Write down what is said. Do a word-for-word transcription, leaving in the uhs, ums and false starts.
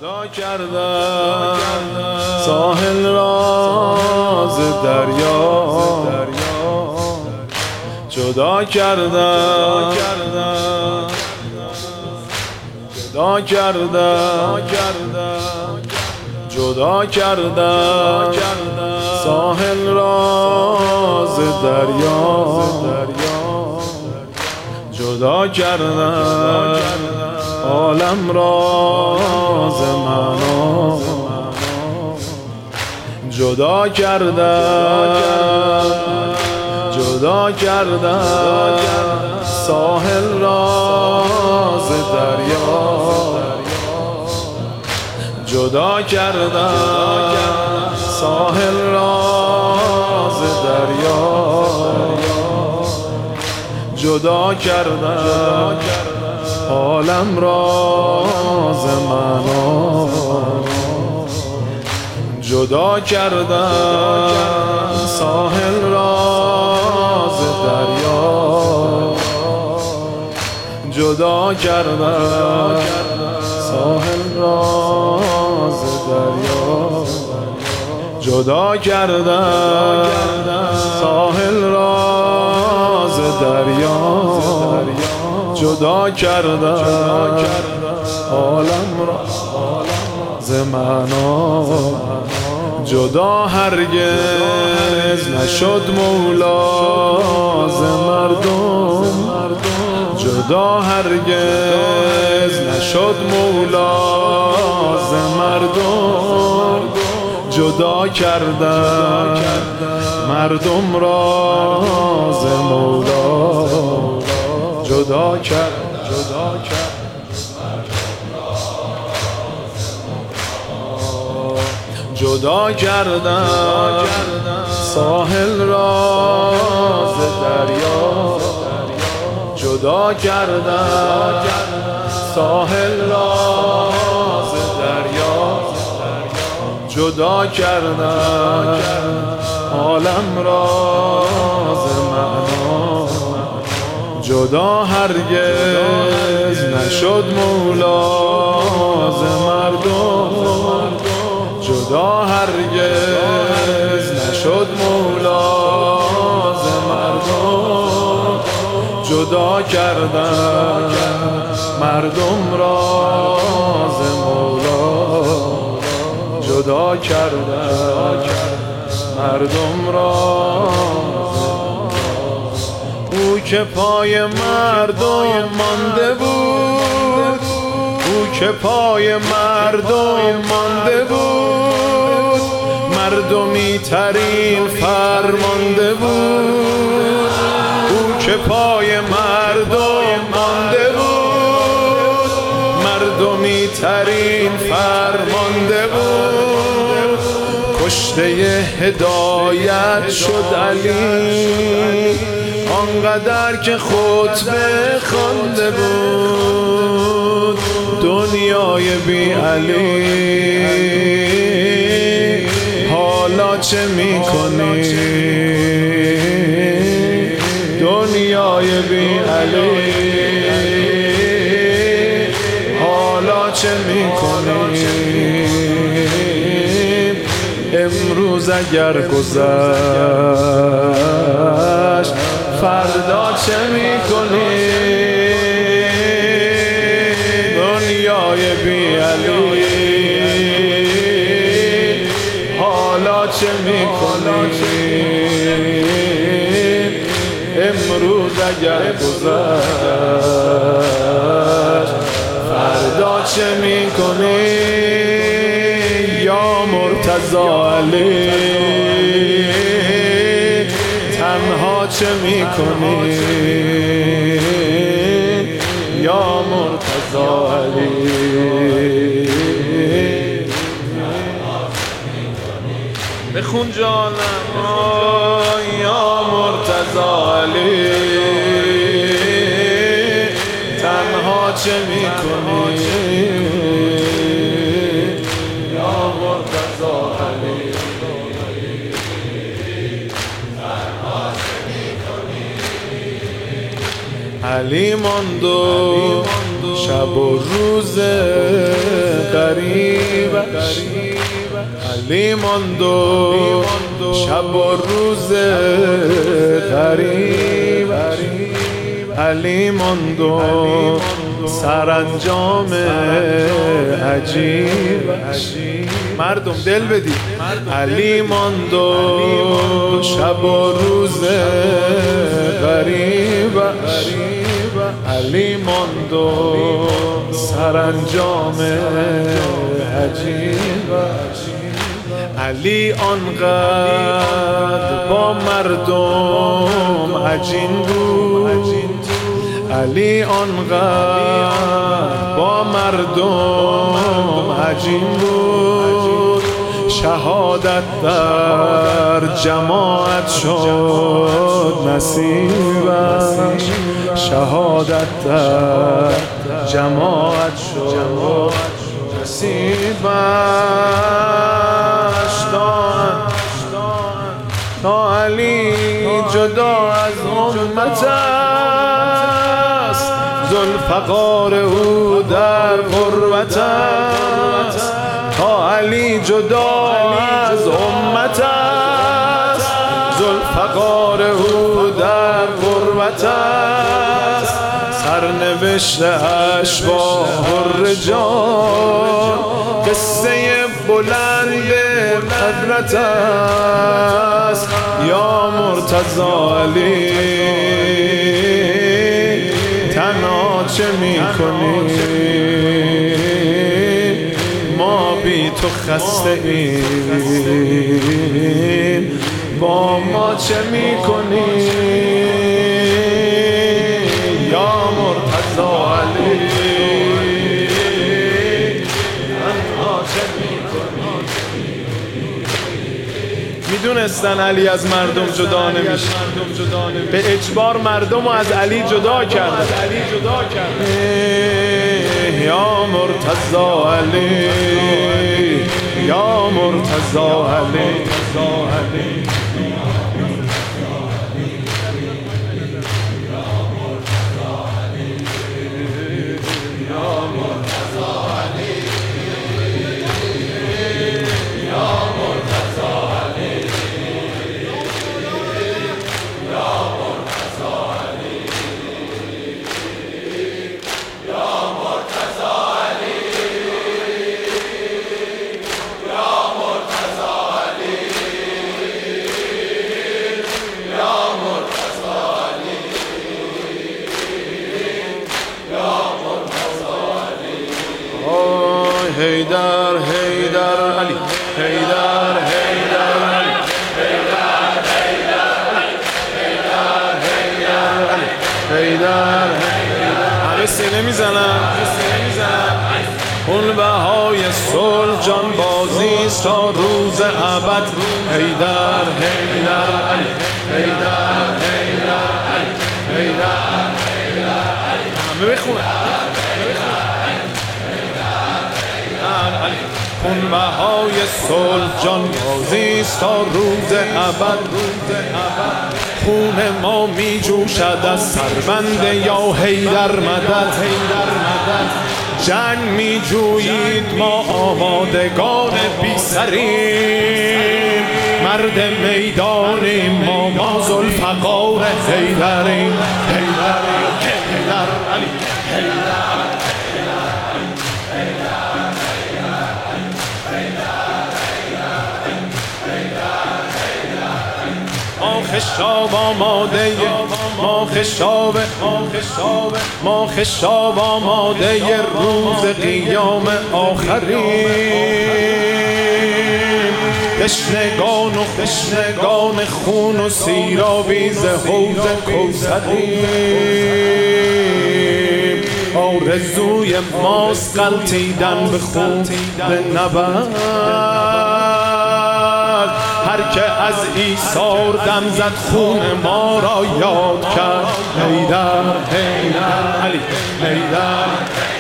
جدا کردم ساحل را ز دریا، جدا کردم جدا کردم جدا کردم ساحل را ز دریا، جدا کردم عالم را ز معنا، جدا کردم جدا کردم ساحل را ز دریا، جدا کردم ساحل را ز دریا، جدا کردم عالم را ز معنا، جدا کردم ساحل را ز دریا، جدا کردم ساحل را ز دریا، جدا کردم ساحل را ز دریا، جدا کردم عالم را ز معنا، جدا هرگز نشد مولا ز مردم، جدا هرگز نشد مولا ز مردم، جدا کردم مردم را ز مولا، جدا کرد جدا کرد جدا کردم ساحل را ز دریا، جدا کردم ساحل را ز دریا، جدا کردم عالم را ز معنا، جدا هرگز نشد مولا ز مردم، جدا هرگز نشد مولا ز مردم، جدا کردم مردم را ز مولا، جدا کردم مردم را. او که پای مردم مانده بود، او که پای مردم مانده بود، مردمی ترین فرمانده بود. او که پای مردم مانده بود، مردمی ترین فرمانده بود. کشته هدایت شد علی، آنقدر که خطبه خوانده بود. دنیای بی علی حالا چه میکنی؟ دنیای بی علی حالا چه میکنی؟ امروز اگر گذشت فردا چه میکنی؟ دنیای بی علی حالا چه میکنی؟ امروز اگر گذشت فردا چه میکنی؟ یا مرتضی علی تنها چه میکنی؟ یا مرتضی علی بخون جانم. یا مرتضی علی تنها چه میکنی؟ یا مرتضی علی علی ماند و شب و روز قریب علی ماند و شب و روز غریب، علی ماند و سرانجام عجیب. مردم دل بدید. علی ماند و شب و روز غریب، علی ماند و سرانجام عجیب. علی آنقدر با مردم عجین بود، علی آنقدر با مردم عجین بود، شهادت در جماعت شد نصیبش، شهادت در جماعت شد نصیبش. تا علی جدا از امت است، ذوالفقار او در غربت است. تا علی جدا از امت است، ذوالفقار او در غربت است. سرنوشت اشباح الرجال قصه بلند قدرت است. یا مرتضی علی تنها چه میکنی؟ ما بی تو خسته ایم، با ما چه میکنی؟ یا مرتضی علی تنها چه میکنی؟ میدونستن علی از مردم جدا نمیشه، به اجبار مردم رو از علی جدا کردن. یا مرتضی علی، یا مرتضی علی. حیدر حیدر علی، حیدر حیدر علی، حیدر حیدر علی، حیدر حیدر علی، حیدر حیدر. همه سینه میزنن، اون بهای صلح جان بازی تا روز ابد. حیدر حیدر علی، حیدر حیدر علی، حیدر حیدر علی. همه بخونن. اون بهای صلح جان بازی تا روز ابد. خون ما می جوشد از سربند یا حیدر مدد. جنگ می جویید ما آمادگان بی سریم، مرد میدانیم ما ما ذوالفقار حیدریم. حیدر حیدر علی، حیدر ما خشاب آماده، ما خشاب ما خشاب آماده روز قیام آخرین. تشنگان و خشنگان خون و سیرآویز حوض کوثریم. آرزوی ماست غلطیدن به خون به نبرد. هر که از ایثار دم زد خون ما را یاد کرد. حیدر حیدر علی، حیدر